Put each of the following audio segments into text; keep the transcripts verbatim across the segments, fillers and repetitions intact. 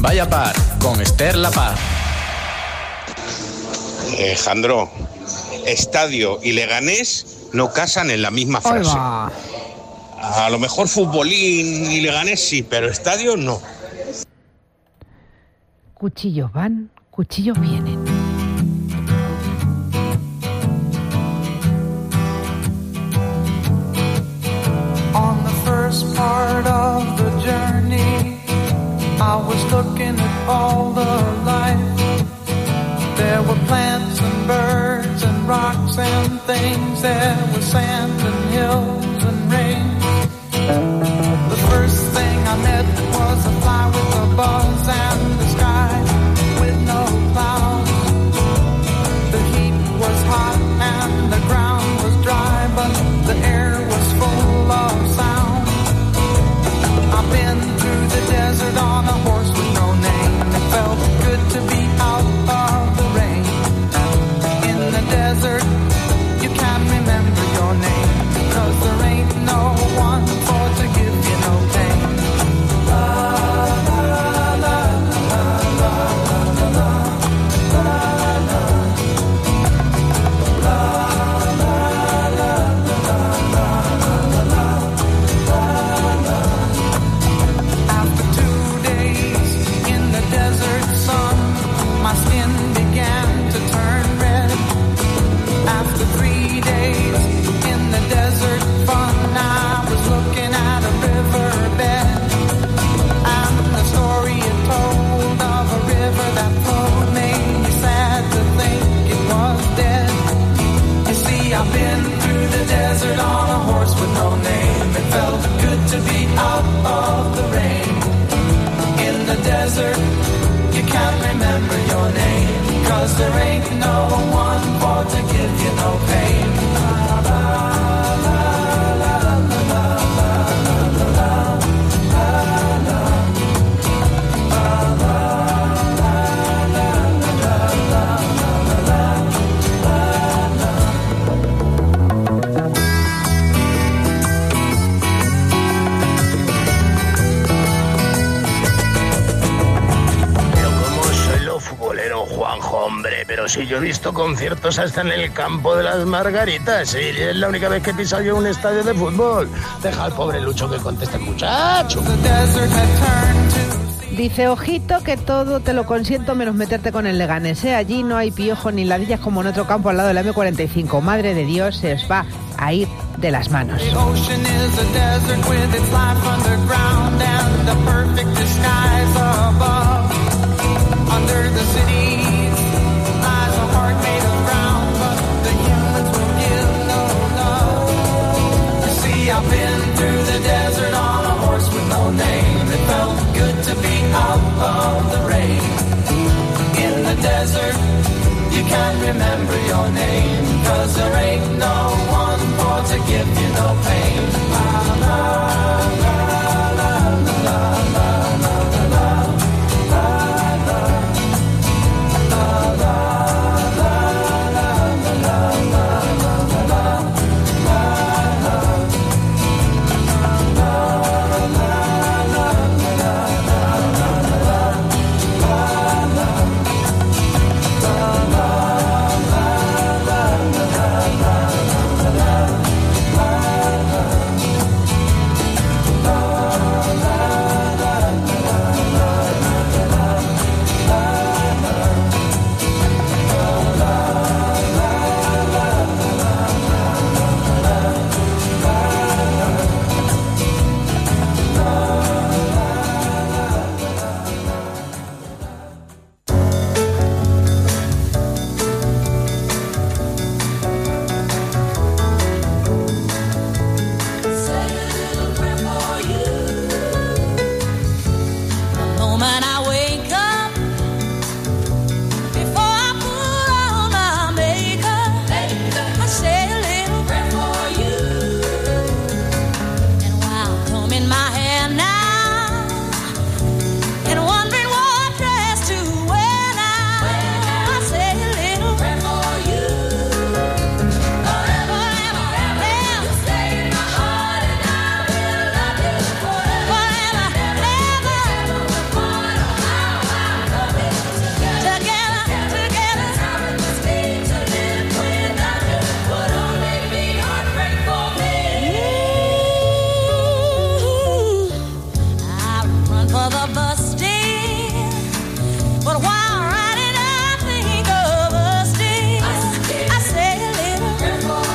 Vaya par, con Esther La Paz. Alejandro, estadio y Leganés no casan en la misma frase. Oiga. A lo mejor futbolín y Leganés sí, pero estadio no. Cuchillos van, cuchillos vienen. On the first part of the journey, I was looking at all the life. There were plants and birds and rocks and things. There was sand and hills and rain. The first thing I met was a fly with a buzz and the sky with no clouds. The heat was hot and the ground was dry, but the air was full of sound. I've been through the desert on a horse with no name. It felt good to be out of the rain. In the desert, you can't remember your name, 'cause there ain't no one for to give you no pain. La, la, la, la, la, la, la, la, la, After two days in the desert sun, my skin began to turn red. After three days in the desert fun, I was looking at a riverbed, and the story it told of a river that flowed made me sad to think it was dead. You see, I've been through the desert on a horse with no name. It felt good to be out of the rain. In the desert, you can't remember your name, 'cause there ain't no one for to give you no pain. La, la, la, la, la, la, la, la, la, Juanjo, hombre, pero si yo he visto conciertos hasta en el campo de las Margaritas, y es la única vez que he pisado yo un estadio de fútbol. Deja al pobre Lucho que conteste el muchacho. Dice, ojito que todo te lo consiento menos meterte con el Leganés, ¿eh? Allí no hay piojos ni ladillas como en otro campo al lado del eme cuarenta y cinco. Madre de Dios, se os va a ir de las manos. Under the cities lies a heart made of brown, but the humans will give no love. You see, I've been through the desert on a horse with no name. It felt good to be out of the rain. In the desert, you can't remember your name, 'cause there ain't no one for to give you no pain. La, la, la, la, la, la, la, la, la. for the busting. But while riding, I think of us still. I say a little prayer for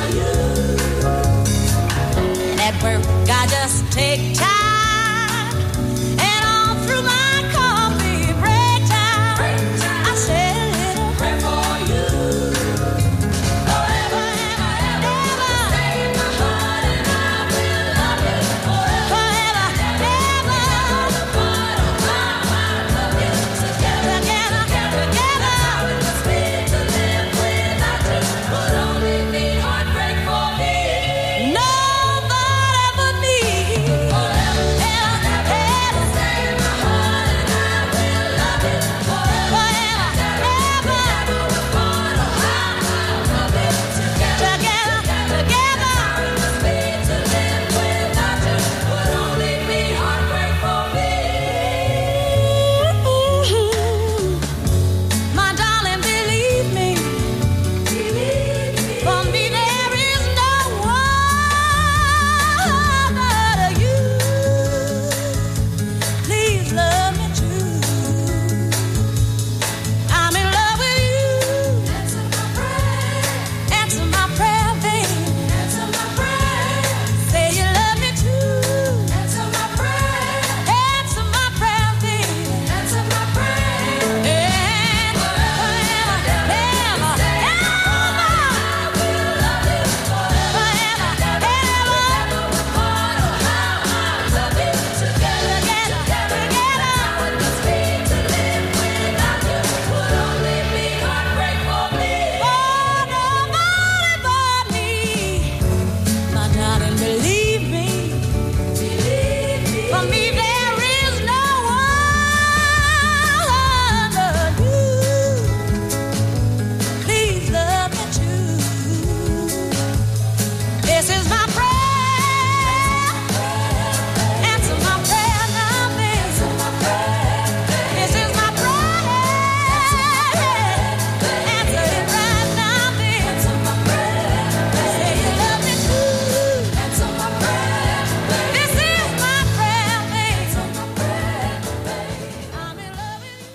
you. And at work, I just take time. And all through my coffee break time, I say a little prayer for you. Forever, ever, ever, stay in my heart and I will love you forever. Forever, ever, the part of my heart, love you together, together, together. How it must be to live without you would only be heartbreak for me. Nobody but me. Forever, ever, ever, stay in my heart and I will love you forever. Forever, ever, the part of my heart, love you together, together, together. How it must be to live without you would only be heartbreak for me. My darling, believe me, for me there is no one but you. Please love me too. I'm in love with you. Answer my prayer. Answer my prayer, baby. Answer my prayer. Say you love me too. Answer my prayer. Answer my prayer, baby. Answer my prayer. And forever, ever, ever, ever, I will love you forever, ever, ever. The part of my heart, love you together, together, together. How it must be to live without you would only be heartbreak for me. Oh, nobody but me. My darling, believe me. Believe me. For me there is no one but you. Please love me too. This is my prayer. Answer my prayer now, baby. This is my prayer. Answer it right now, baby. Say you love me too. Answer my prayer. This is my prayer, baby. I'm in love with you.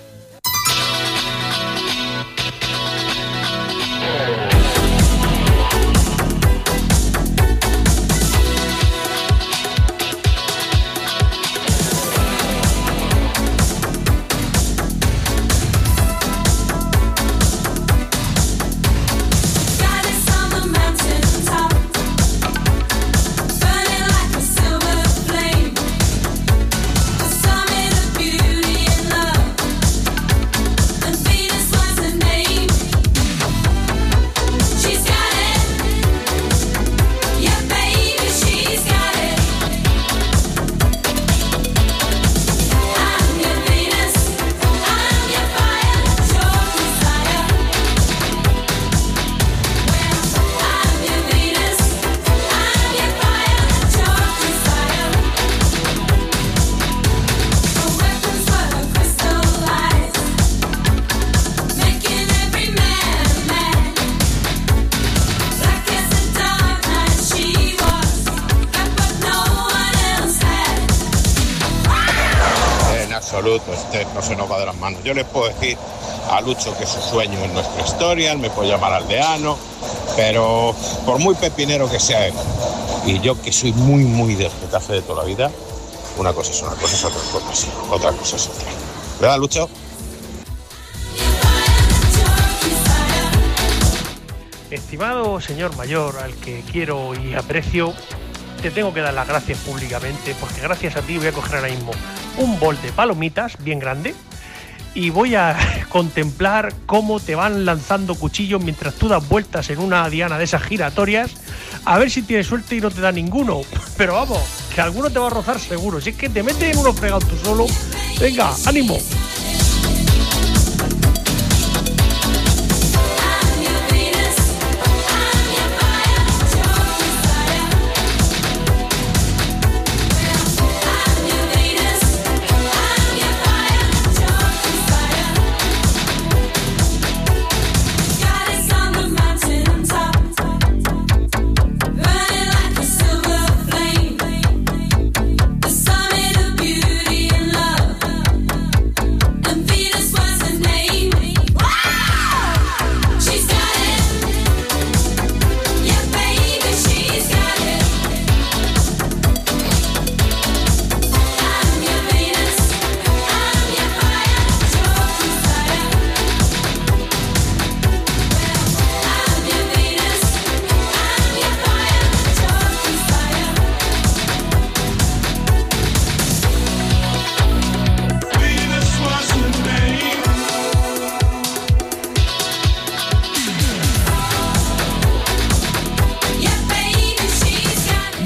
Goddess on the mountain top, burning like a silver flame, the summit of beauty and love, and Venus was her name. She's got it, yeah baby, she's got it. I'm your Venus, I'm your fire, your desire. I'm your Venus, I'm your fire, your desire. Her weapons were her crystal eyes, making every man mad. Black as the dark night she was, got what no one else had. En absoluto, este no se nos va de las manos. Yo les puedo decir a Lucho que su sueño es nuestra historia, él me puede llamar aldeano, pero por muy pepinero que sea él, y yo que soy muy, muy del Getafe de toda la vida, una cosa es una cosa, es otra cosa, sí, otra cosa es otra. ¿Verdad, Lucho? Estimado señor mayor, al que quiero y aprecio, te tengo que dar las gracias públicamente, porque gracias a ti voy a coger ahora mismo un bol de palomitas bien grande y voy a contemplar cómo te van lanzando cuchillos mientras tú das vueltas en una diana de esas giratorias, a ver si tienes suerte y no te da ninguno. Pero vamos, que alguno te va a rozar seguro. Si es que te metes en unos fregados tú solo, venga, ánimo. Beauty and love.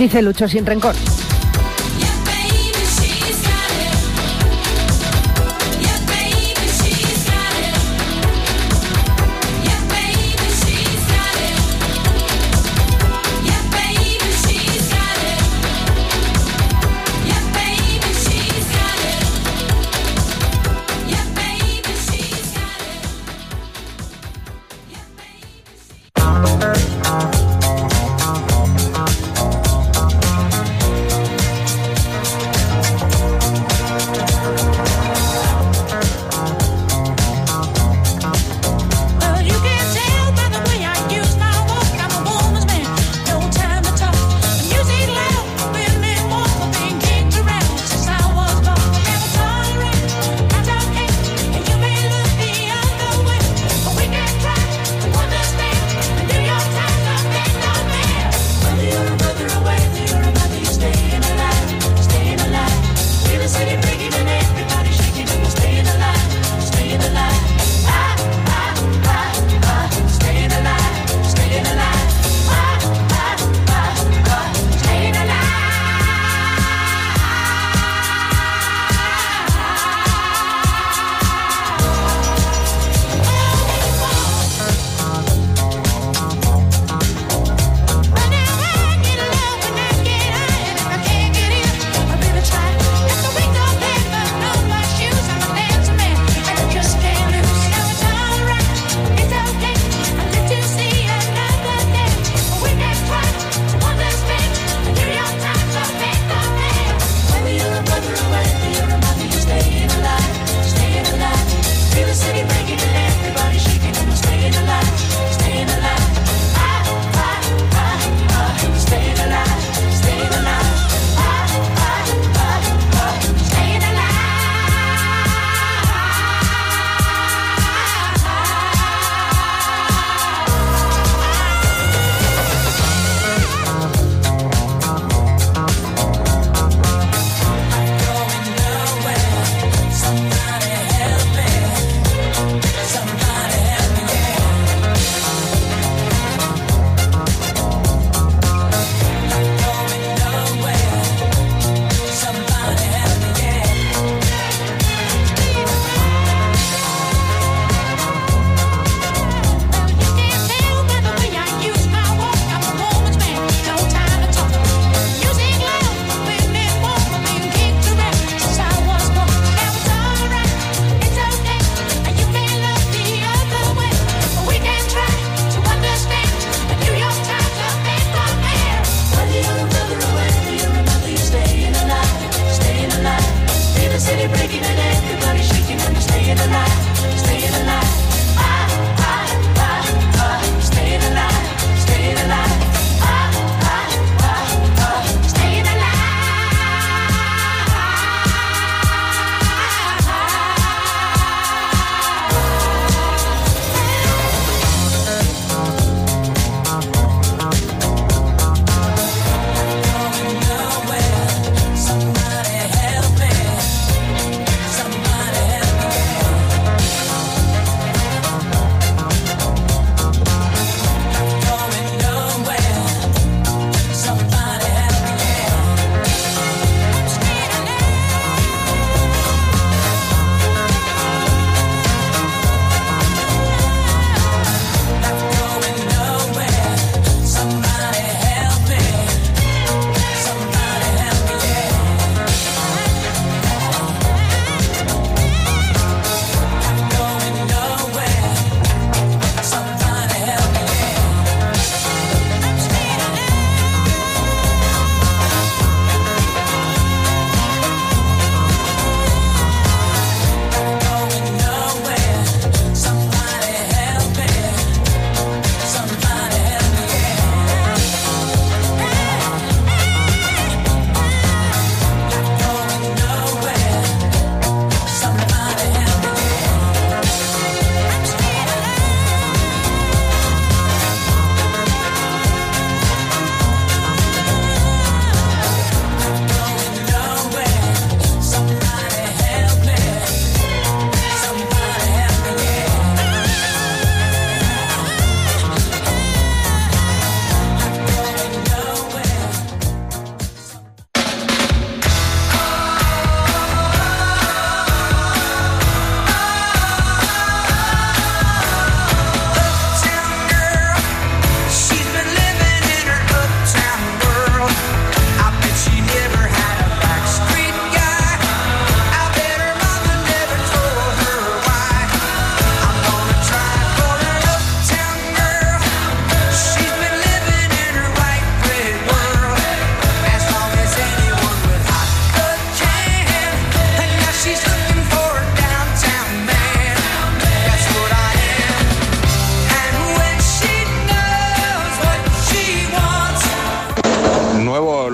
Dice Lucho sin rencor.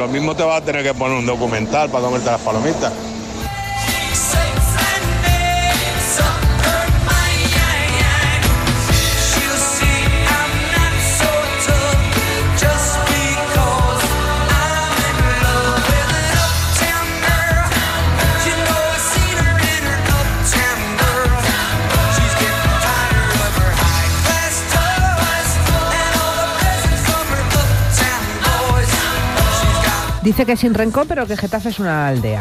lo mismo te vas a tener que poner un documental para comerte las palomitas. Dice que sin rencor, pero que Getafe es una aldea.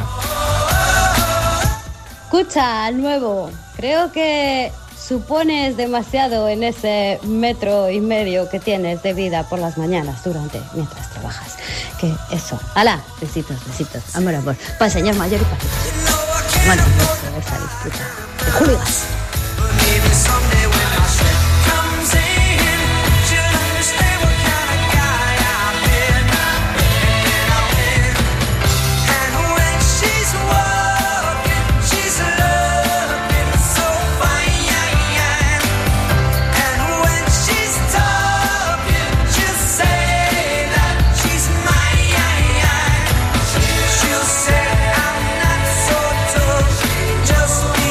Escucha, al nuevo, creo que supones demasiado en ese metro y medio que tienes de vida por las mañanas durante, mientras trabajas. Que eso, ¡hala! Besitos, besitos, amor, amor. Para señor mayor y para ti. Bueno, eso, esa disputa de hooligans. Just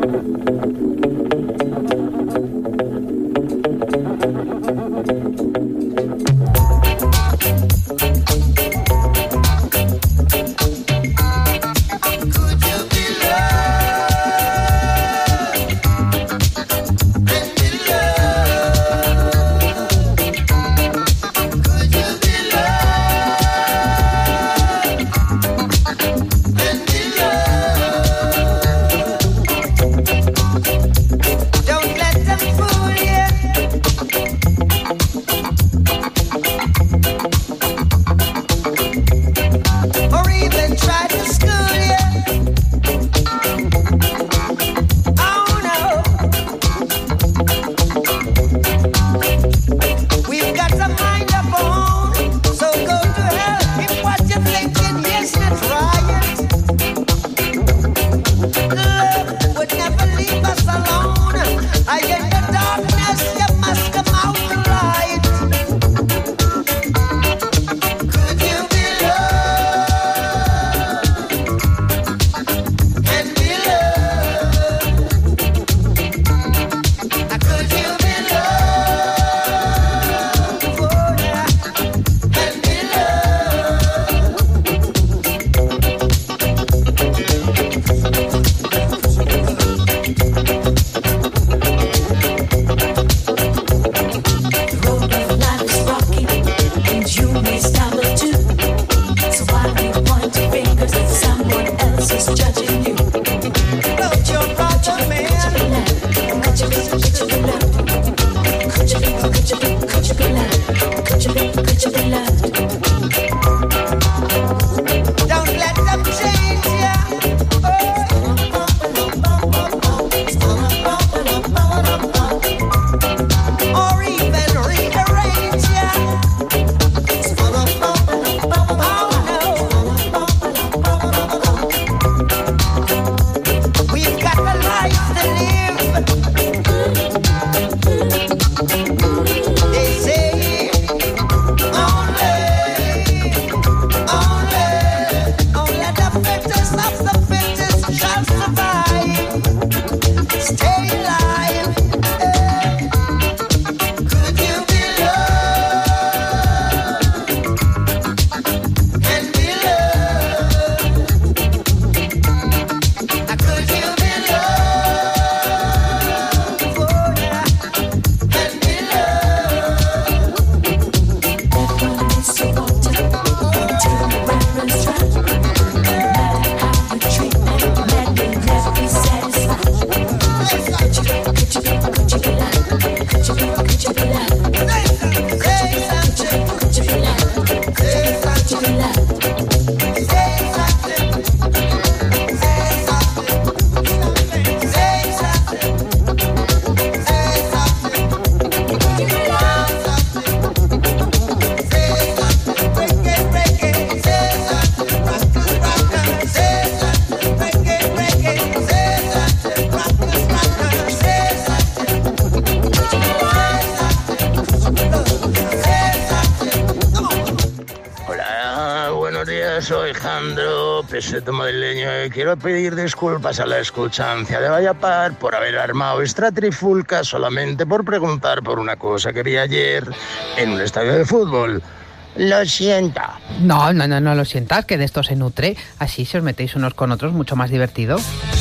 Soy Jandro, peseto madrileño, y quiero pedir disculpas a la escuchancia de Vallapar por haber armado esta trifulca solamente por preguntar por una cosa que vi ayer en un estadio de fútbol. Lo siento. No, no, no, no lo sientas, que de esto se nutre. Así, si os metéis unos con otros, mucho más divertido.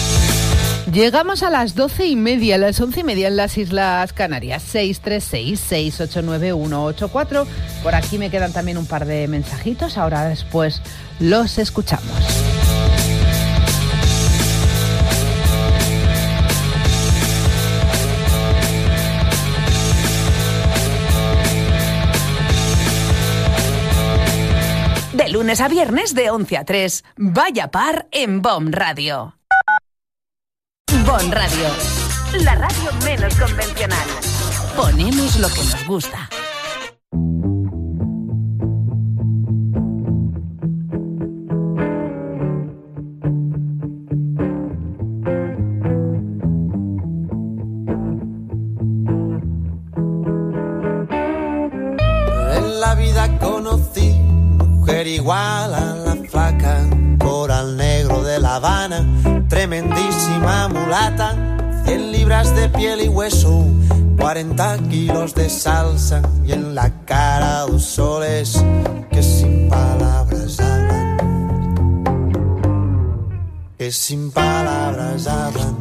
Llegamos a las doce y media, a las once y media en las Islas Canarias. seis tres seis, seis ocho nueve, uno ocho cuatro. Por aquí me quedan también un par de mensajitos. Ahora después los escuchamos. De lunes a viernes de once a tres. Vallapar en Bon Radio. Bon Radio, la radio menos convencional. Ponemos lo que nos gusta. En la vida conocí mujer igual a la flaca, coral negro de La Habana, tremendísima mulata, cien libras de piel y hueso, cuarenta kilos de salsa y en la cara dos soles que sin palabras hablan, que sin palabras hablan.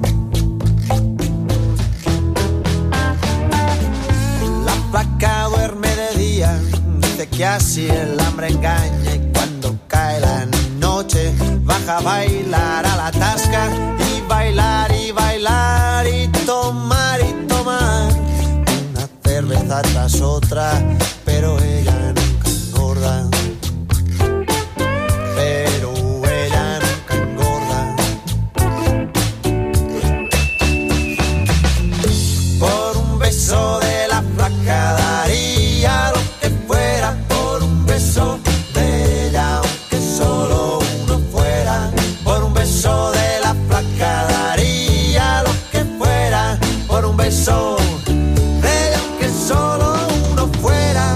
La flaca duerme de día, dice que así el hambre engaña, y cuando cae la noche baja a bailar a la tasca, y bailar y bailar y tomar y tomar una cerveza tras otra, pero ella nunca engorda, pero ella nunca engorda. Por un beso de la flaca daría lo que fuera, por un beso de ella, aunque solo uno fuera, por un beso de la flaca daría lo que fuera, por un beso de ella, aunque solo uno fuera,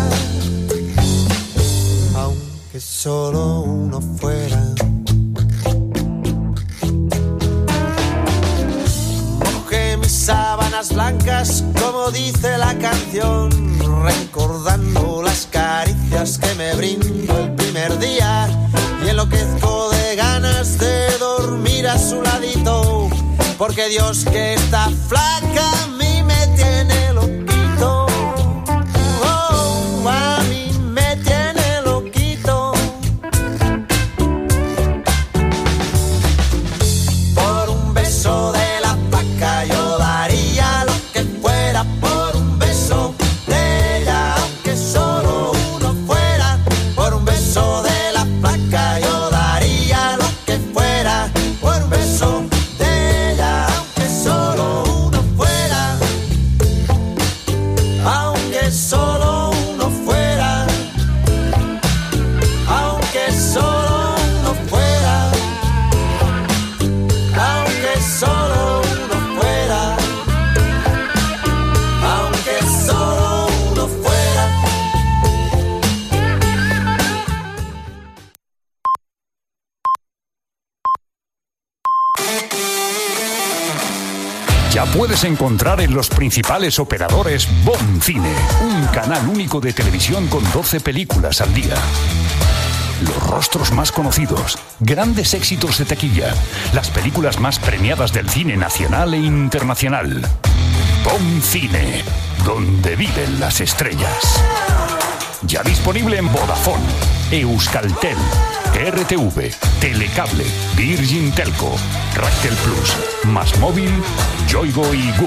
aunque solo uno fuera. Mojé mis sábanas blancas, como dice la canción, recordando las caricias que me brindó el primer día, y enloquezco de ganas de dormir a su ladito, porque Dios que está flaca a mí me tiene loquito, oh, a mí me tiene loquito. Por un beso de la flaca yo daría lo que fuera, por un beso de ella, aunque solo uno fuera, por un beso de la flaca yo daría lo que fuera, por un beso de ella, aunque solo uno fuera, aunque solo uno fuera, aunque solo uno fuera, aunque solo uno fuera, aunque solo uno fuera. Ya puedes encontrar en los principales operadores Bon Cine, un canal único de televisión con doce películas al día. Los rostros más conocidos, grandes éxitos de taquilla, las películas más premiadas del cine nacional e internacional. Bon Cine, donde viven las estrellas. Ya disponible en Vodafone, Euskaltel, R T V, Telecable, Virgin Telco, Ractel Plus, Más Móvil, Yoigo y Guk.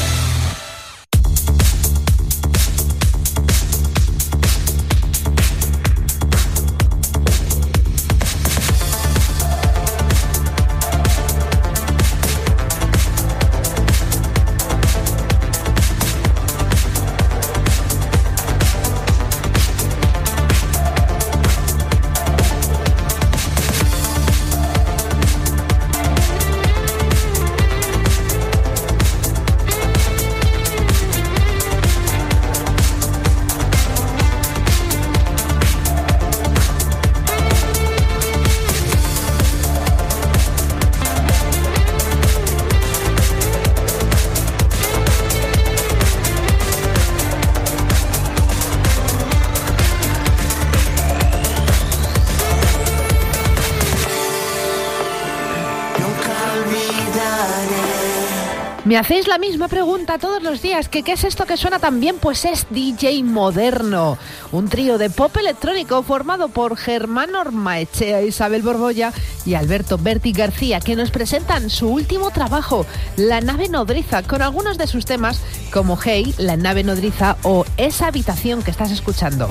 Me hacéis la misma pregunta todos los días, que ¿qué es esto que suena tan bien? Pues es D J Moderno, un trío de pop electrónico formado por Germán Ormaechea, Isabel Borbolla y Alberto Berti García, que nos presentan su último trabajo, La Nave Nodriza, con algunos de sus temas como Hey, La Nave Nodriza o Esa Habitación que estás escuchando.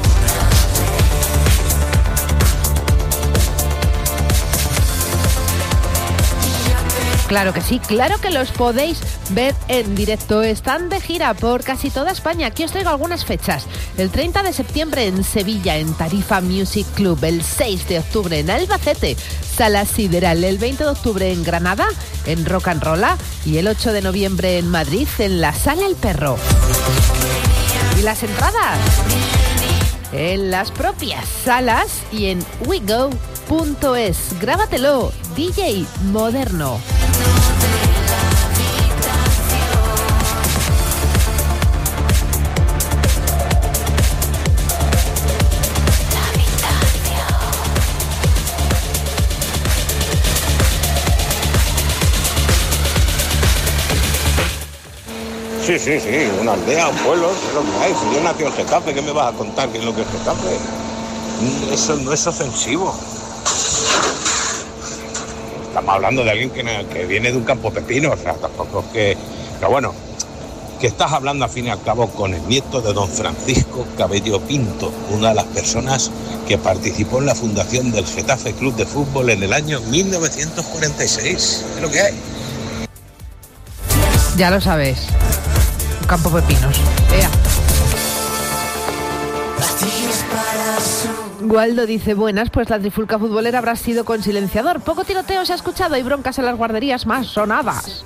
Claro que sí, claro que los podéis ver en directo. Están de gira por casi toda España. Aquí os traigo algunas fechas. El treinta de septiembre en Sevilla, en Tarifa Music Club. El seis de octubre en Albacete, Sala Sideral. El veinte de octubre en Granada, en Rock and Rolla. Y el ocho de noviembre en Madrid, en la Sala El Perro. ¿Y las entradas? En las propias salas y en wego punto es. Grábatelo, D J Moderno. Sí, sí, sí, una aldea, un pueblo, es lo que hay. Si yo nací en Getafe, ¿qué me vas a contar qué es lo que es Getafe? Eso no es ofensivo. Estamos hablando de alguien que, que viene de un campo pepino, o sea, tampoco es que... Pero bueno, que estás hablando al fin y al cabo con el nieto de don Francisco Cabello Pinto, una de las personas que participó en la fundación del Getafe Club de Fútbol en el año mil novecientos cuarenta y seis. Es lo que hay. Ya lo sabes. Un campo pepinos. Ea. Waldo dice, buenas, pues la trifulca futbolera habrá sido con silenciador. Poco tiroteo se ha escuchado y broncas en las guarderías más sonadas.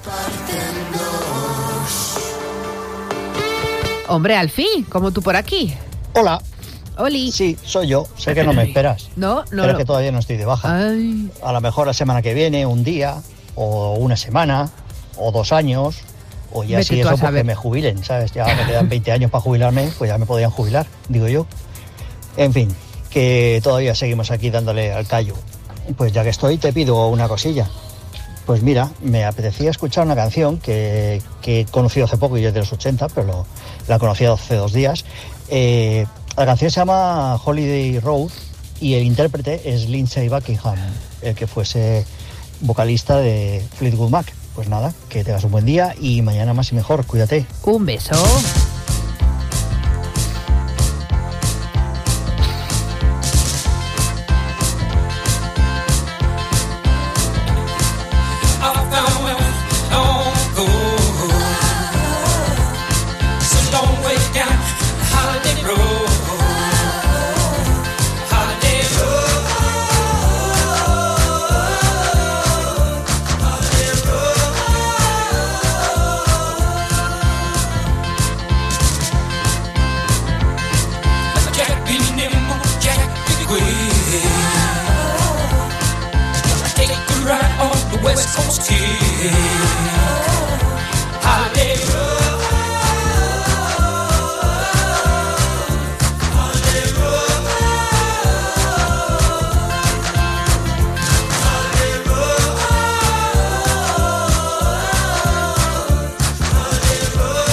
Hombre, Alfí, como tú por aquí. Hola. Oli. Sí, soy yo. Sé que no me esperas. No, no. Pero no. que todavía no estoy de baja. Ay. A lo mejor la semana que viene, un día, o una semana, o dos años, o ya Vete si tú a eso porque saber. me jubilen, ¿sabes? Ya me quedan veinte años para jubilarme, pues ya me podrían jubilar, digo yo. En fin, que todavía seguimos aquí dándole al callo. Pues ya que estoy, te pido una cosilla. Pues mira, me apetecía escuchar una canción que, que he conocido hace poco, y es de los ochenta, pero lo, la conocí hace dos días. Eh, la canción se llama Holiday Road y el intérprete es Lindsey Buckingham, el que fuese vocalista de Fleetwood Mac. Pues nada, que tengas un buen día y mañana más y mejor. Cuídate. Un beso. West Coast kid. Holiday road. Holiday road. Holiday road. Holiday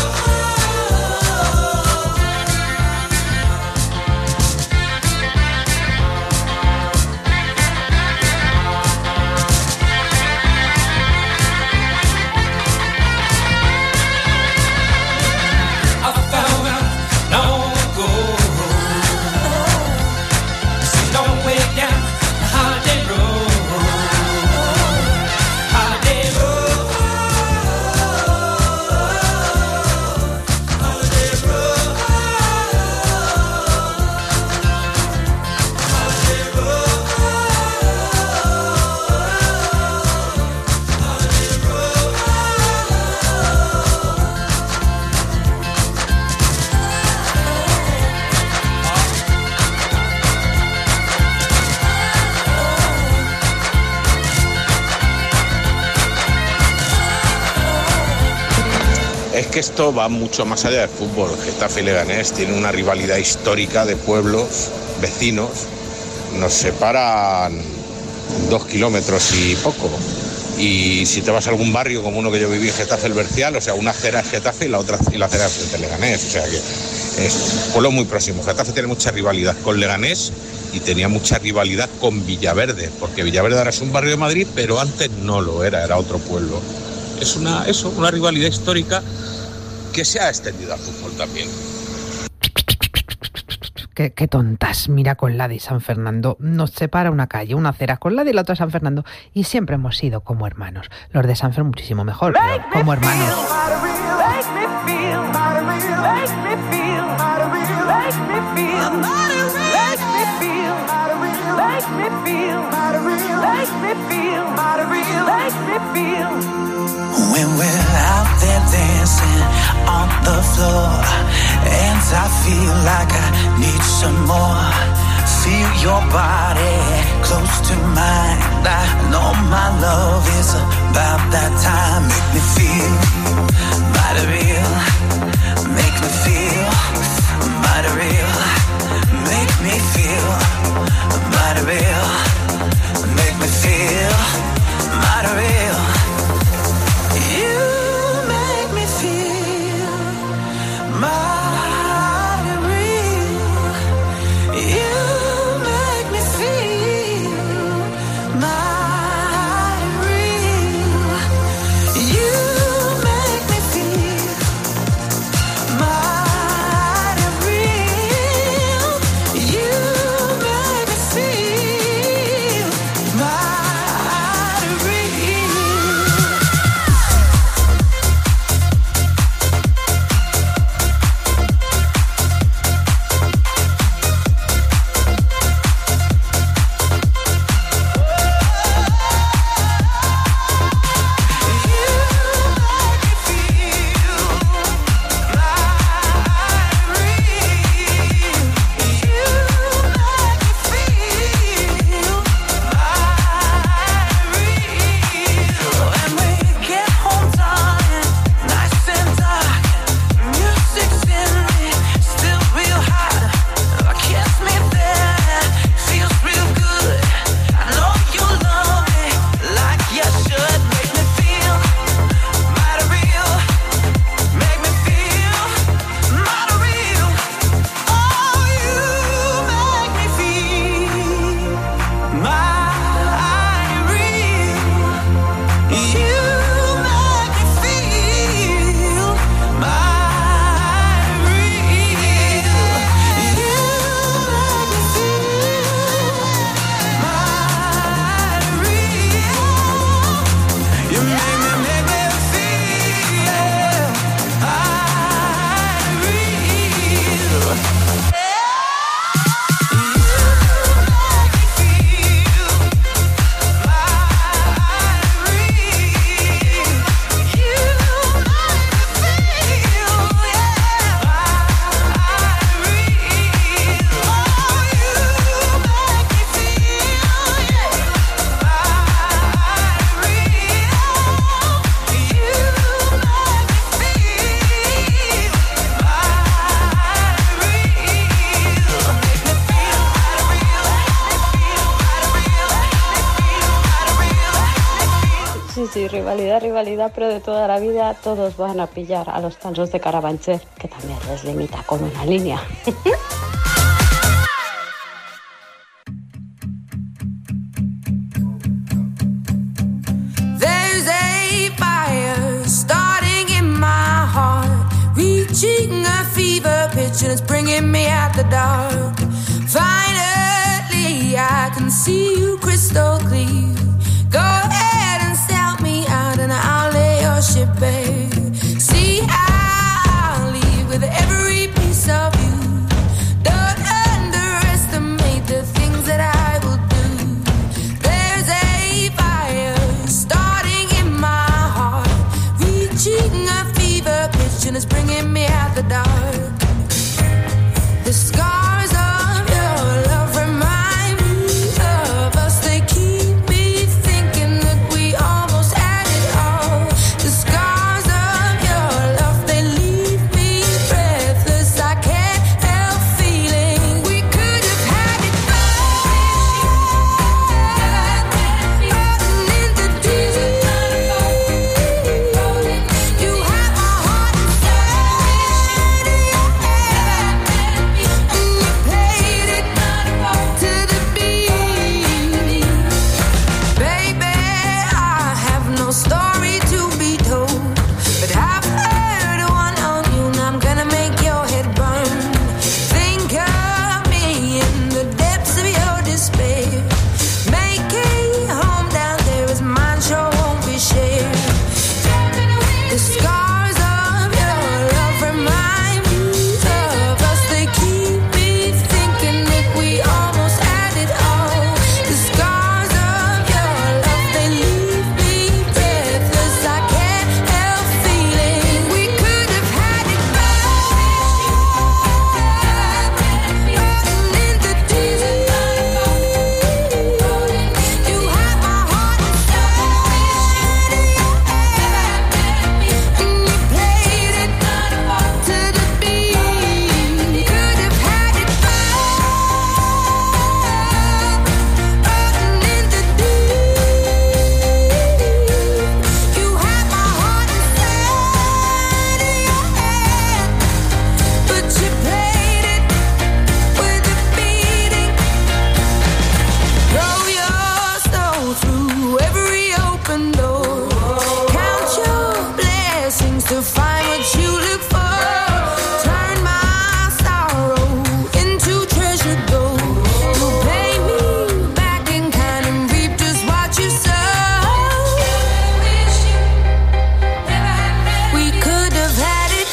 Es que esto va mucho más allá del fútbol. Getafe y Leganés tienen una rivalidad histórica de pueblos vecinos. Nos separan dos kilómetros y poco. Y si te vas a algún barrio como uno que yo viví en Getafe el Bercial, o sea, una acera es Getafe y la otra y la acera es de Leganés. O sea que es pueblo muy próximo. Getafe tiene mucha rivalidad con Leganés y tenía mucha rivalidad con Villaverde, porque Villaverde ahora es un barrio de Madrid, pero antes no lo era, era otro pueblo. Es una, eso, una rivalidad histórica que se ha extendido al fútbol también. Qué, qué tontas, mira, con la de San Fernando. Nos separa una calle, una acera con la de la otra San Fernando, y siempre hemos sido como hermanos. Los de San Fernando muchísimo mejor, pero como hermanos. When we're out there dancing on the floor, and I feel like I need some more. Feel your body close to mine. I know my love is about that time. Make me feel mighty real. Make me feel mighty real. Make me feel mighty real. Make me feel mighty real. You make me feel sí, rivalidad, rivalidad, pero de toda la vida todos van a pillar a los falsos de Carabanchel, que también les limita con una línea. There's a fire starting in my heart, reaching a fever pitch and it's bringing me out the dark. Finally, I can see you crystal clear. Go ahead and sell me out and I'll lay your ship bare. See, I'll leave with every piece of you. Don't underestimate the things that I will do. There's a fire starting in my heart, reaching a fever pitch and it's bringing me out the dark. The scars of your love remind me of us. They keep me thinking that we almost had it all. The scars of your love, they leave me breathless. I can't help feeling we could have had it all. Rotten in the deep. You have my heart inside of your head, and you played it to the beat. Baby, I have no story to be told, but I've heard one on you, and I'm gonna make your head burn. Think of me in the depths of your despair. Make a home down there as mine sure won't be shared. The scars of your love remind me of us. They keep me thinking that we almost had it all. The scars of your love, they leave me breathless. I can't help feeling we could have had it all. Rotten in the deep. You have my heart inside of your head, and you played it to the beat. Could have had it all. Rotten in the deep. You have my heart inside of your head, but you played it with a beating. Throw your soul through every open door. Count your blessings to find what you look for. Turn my sorrow into treasure gold. You'll pay me back in kind and reap just what you sow. We could have had it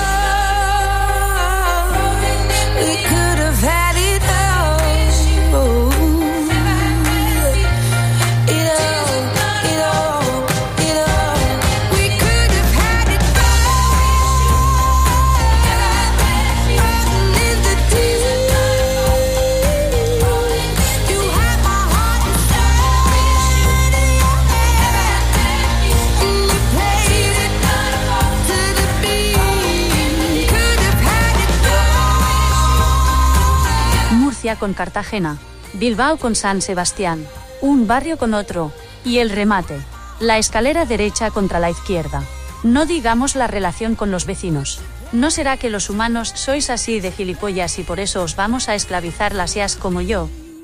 all. We could have had it all. It all, it all, it all. We could have had it all. Rotten in the deep. You have my heart inside of your head, and you played it to the beat. Could have had it all. Murcia con Cartagena, Bilbao con San Sebastián, un barrio con otro, y el remate. La escalera derecha contra la izquierda. No digamos la relación con los vecinos. ¿No será que los humanos sois así de gilipollas y por eso os vamos a esclavizar las I As como yo?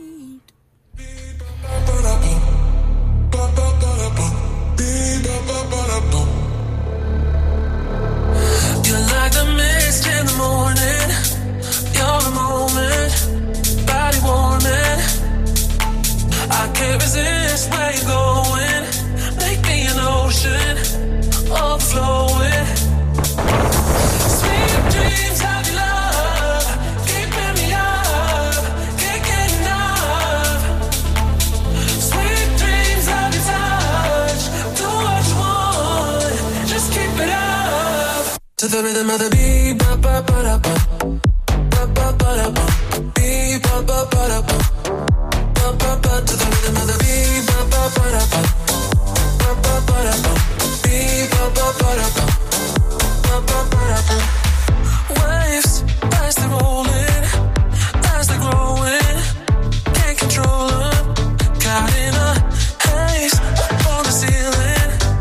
You're like the mist in the morning. You're the moment, body warming. I can't resist where you're going. Make me an ocean, overflowing. Sweet dreams of your love, keeping me up, can't get enough. Sweet dreams of your touch, do what you want, just keep it up. To the rhythm of the beat, ba ba ba da ba, ba ba ba da ba, beat ba ba ba da ba, ba ba ba. To the rhythm of the beat, ba ba ba da ba, ba ba ba da ba, beat ba ba ba da ba, ba ba ba da ba. Waves as they're rolling, as they're growing, can't control them. Caught in a haze up on the ceiling.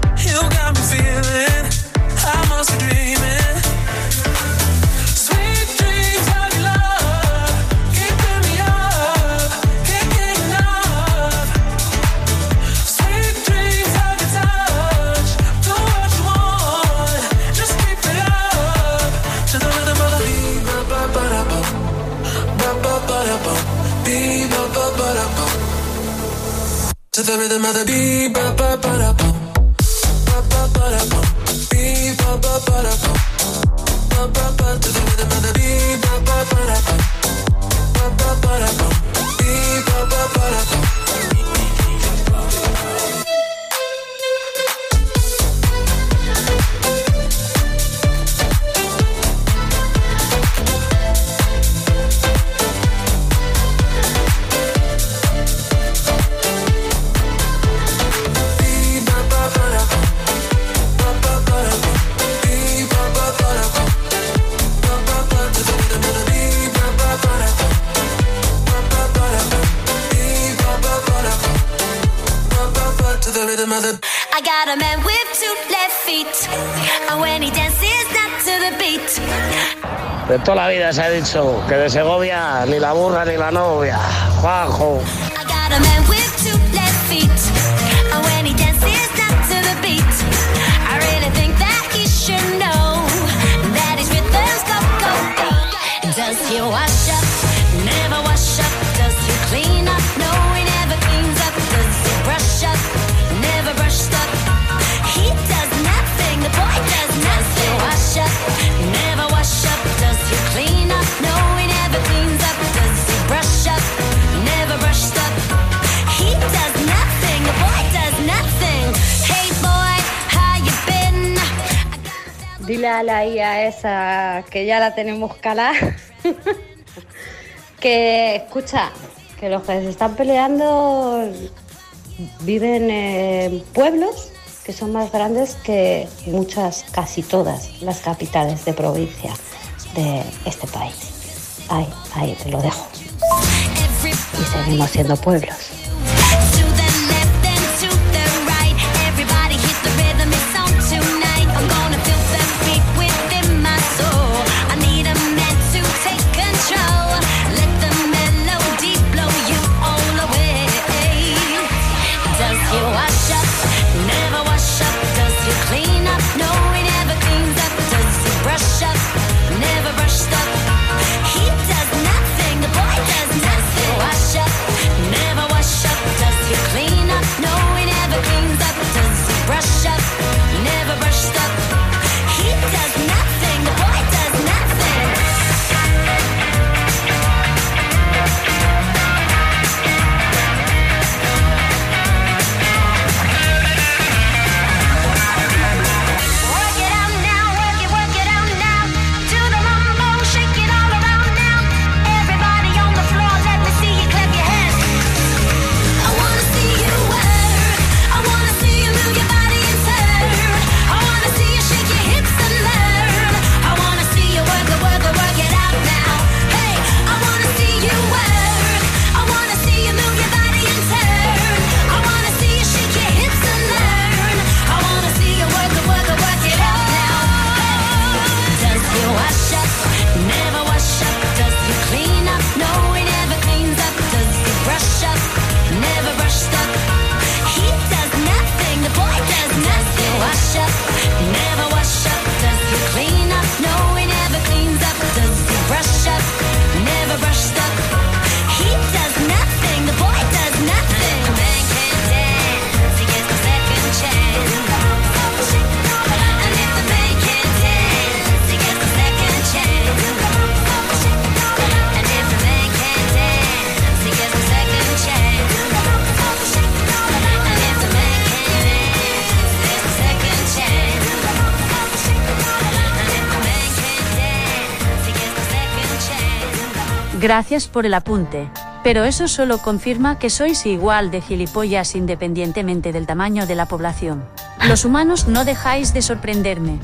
To the rhythm of the beat, ba ba ba da bum, ba ba ba da bum, beat ba ba ba da bum, ba ba ba. To the rhythm of the beat, ba ba ba da bum, ba ba ba da bum, beat ba ba ba da bum. I got a man with two left feet, and when he dances not to the beat. De toda la vida se ha dicho que de Segovia ni la burra ni la novia. Juanjo. I got a man with two left feet, and when he dances not to the beat, I really think that he should know that his rhythms go, go, go. Does he wash up? Never wash up. Does he clean up? No, he never cleans up. Does he brush up? Never brushed up. He does nothing. The boy does nothing. Does he wash up? Never wash up. Does he clean up? No, he never cleans up. Does he brush up? Never brushed up. He does nothing. The boy does nothing. Hey boy, how you been? Dile a la I A esa que ya la tenemos calada que escucha, que los que se están peleando viven en pueblos que son más grandes que muchas, casi todas las capitales de provincia de este país. Ahí, ahí te lo dejo. Y seguimos siendo pueblos. Gracias por el apunte, pero eso solo confirma que sois igual de gilipollas independientemente del tamaño de la población. Los humanos no dejáis de sorprenderme.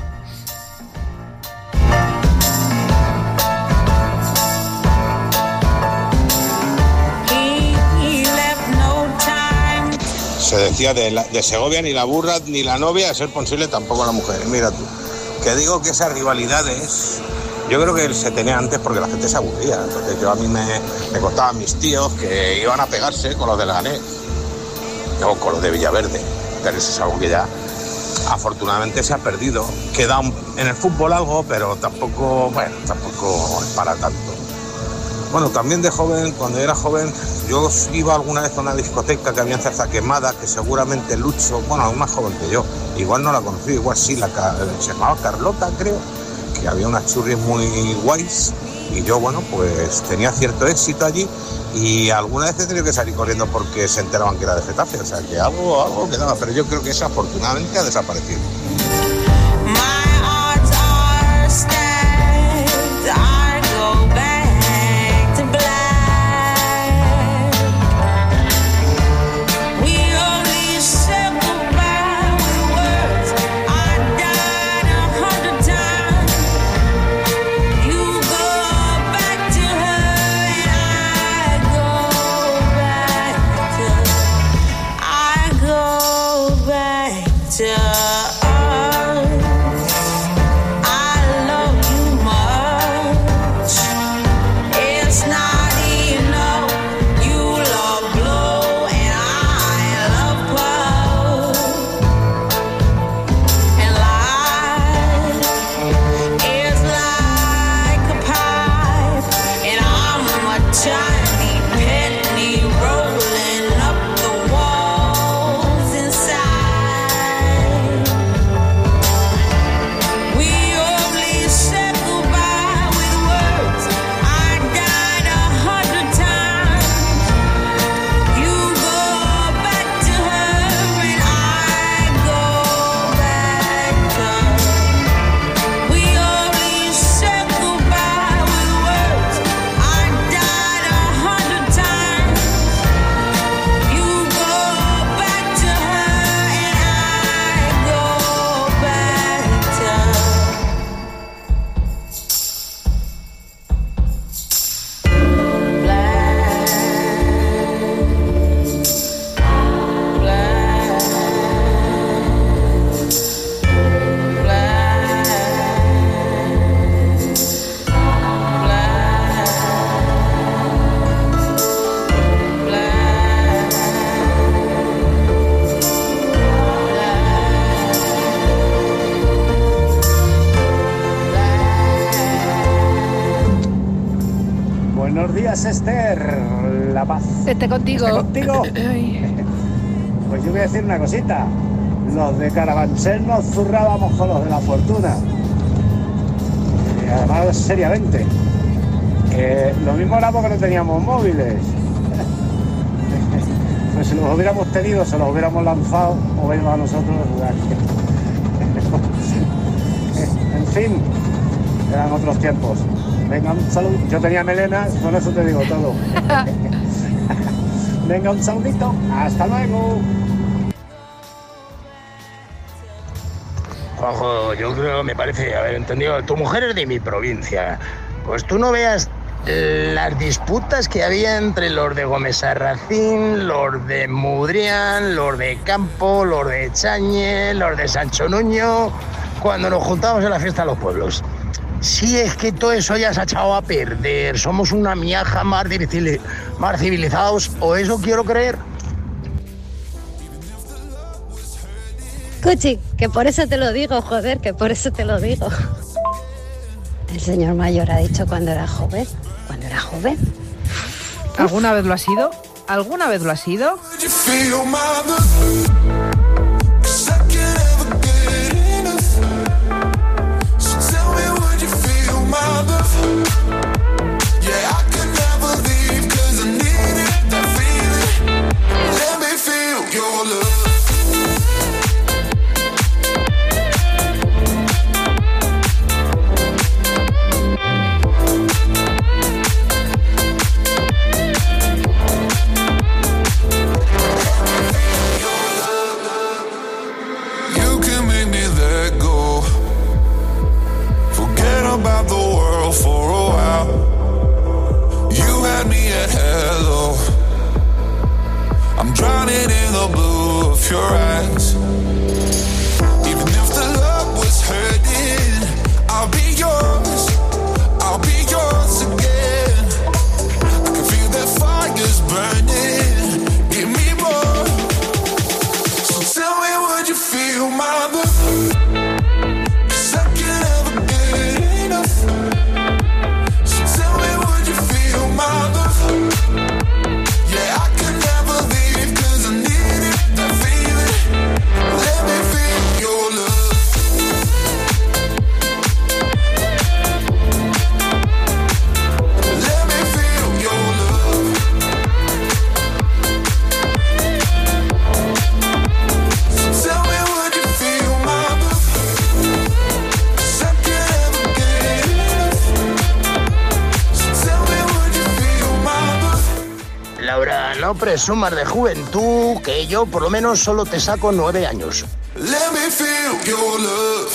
Se decía de, la, de Segovia ni la burra ni la novia, a ser posible tampoco la mujer. Mira tú, que digo que esas rivalidades yo creo que se tenía antes porque la gente se aburría. Entonces yo a mí me, me contaban mis tíos que iban a pegarse con los de Leganés o con los de Villaverde, pero eso es algo que ya afortunadamente se ha perdido. Queda un, en el fútbol algo, pero tampoco, bueno, tampoco es para tanto. Bueno, también de joven, cuando era joven, yo iba alguna vez a una discoteca que había en Cerza Quemada, que seguramente Lucho, bueno, aún más joven que yo, igual no la conocí, igual sí, la, se llamaba Carlota, creo, que había unas churris muy guays, y yo, bueno, pues tenía cierto éxito allí, y alguna vez he tenido que salir corriendo porque se enteraban que era de Getafe, o sea, que algo, algo quedaba, pero yo creo que eso afortunadamente ha desaparecido. Esther, La Paz. Esté contigo. Esté contigo. Pues yo voy a decir una cosita. Los de Carabanchel nos zurrábamos con los de la fortuna. Y además, seriamente. Eh, lo mismo era porque no teníamos móviles. Pues si los hubiéramos tenido, se los hubiéramos lanzado o venimos a nosotros a jugar. En fin, eran otros tiempos. Venga, un saludo. Yo tenía melenas, con eso te digo todo. Venga, un saludito. Hasta luego. Ojo, yo creo, me parece haber entendido. Tu mujer es de mi provincia. Pues tú no veas las disputas que había entre los de Gómez Sarracín, los de Mudrián, los de Campo, los de Chañe, los de Sancho Nuño, cuando nos juntábamos en la fiesta de los pueblos. Sí, es que todo eso ya se ha echado a perder. Somos una miaja más, más civilizados, o eso quiero creer. Cuchi, que por eso te lo digo, joder, que por eso te lo digo. El señor mayor ha dicho cuando era joven, cuando era joven. ¿Alguna vez lo ha sido? ¿Alguna vez lo ha sido? About the world for a while. You had me at hello. I'm drowning in the blue of your eyes. Even if the love was hurting, I'll be yours. I'll be yours again. I can feel that fire's burning. Give me more. So tell me, would you feel my love? My no presumas de juventud, que yo por lo menos solo te saco nueve años. Let me feel your love.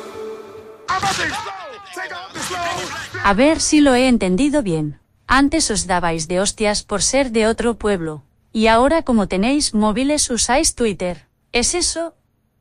A ver si lo he entendido bien. Antes os dabais de hostias por ser de otro pueblo. Y ahora, como tenéis móviles, usáis Twitter. ¿Es eso?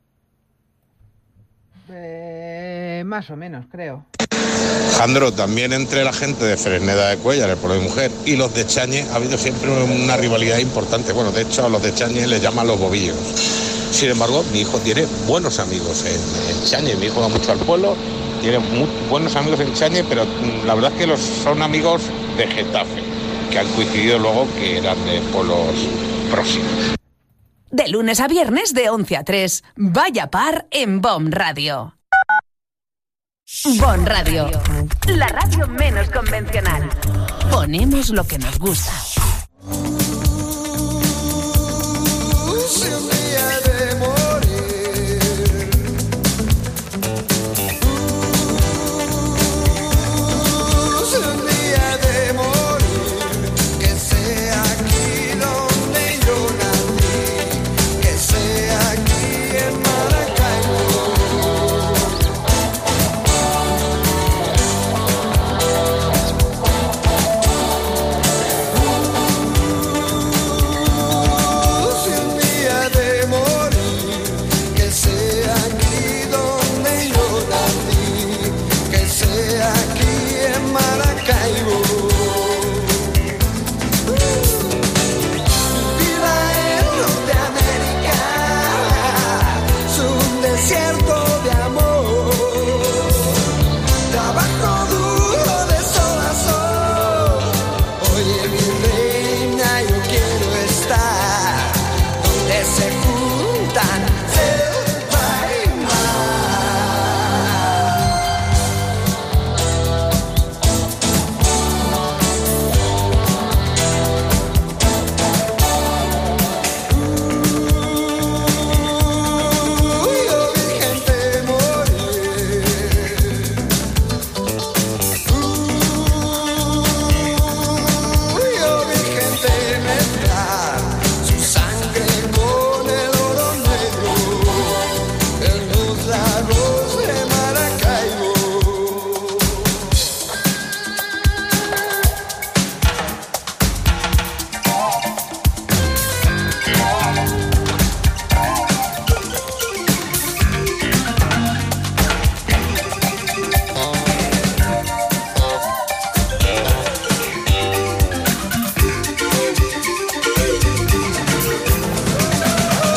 Eh, más o menos, creo. Jandro, también entre la gente de Fresneda de Cuéllar, el pueblo de mujer, y los de Chañe ha habido siempre una rivalidad importante. Bueno, de hecho a los de Chañe les llaman los bobillos. Sin embargo, mi hijo tiene buenos amigos en, en Chañe. Mi hijo va mucho al pueblo, tiene muy buenos amigos en Chañe, pero la verdad es que los son amigos de Getafe, que han coincidido luego que eran de pueblos próximos. De lunes a viernes de once a tres, Vaya Par en Bon Radio. Bon Radio, la radio menos convencional. Ponemos lo que nos gusta. Si un día de morir, si un día de morir, que sea aquí donde yo nací, que sea aquí en Maracaibo.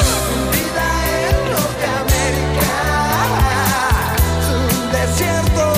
Desierto